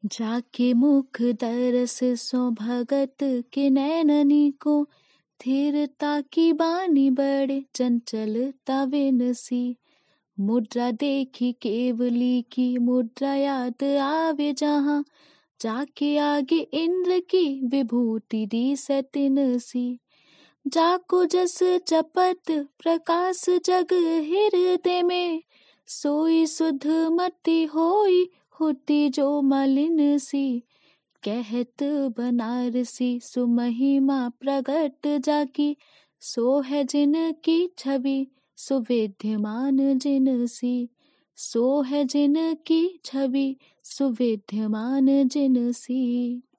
जाके मुख दरस सो भगत के नैननी को, थिरता की बानी बड़े चंचलता विनसी। मुद्रा देखी केवली की मुद्रा याद आवे जहाँ, जाके आगे इंद्र की विभूति दी सतिनसी। जाको जस जपत प्रकाश जग हृदय में, सोई सुध मति होई होती जो मलिन सी। कहत बनारसी सुमहिमा प्रगट जाकी, सो है जिनकी छवि सुविद्यमान जिनसी। सो है जिनकी छवि सुविद्यमान जिनसी।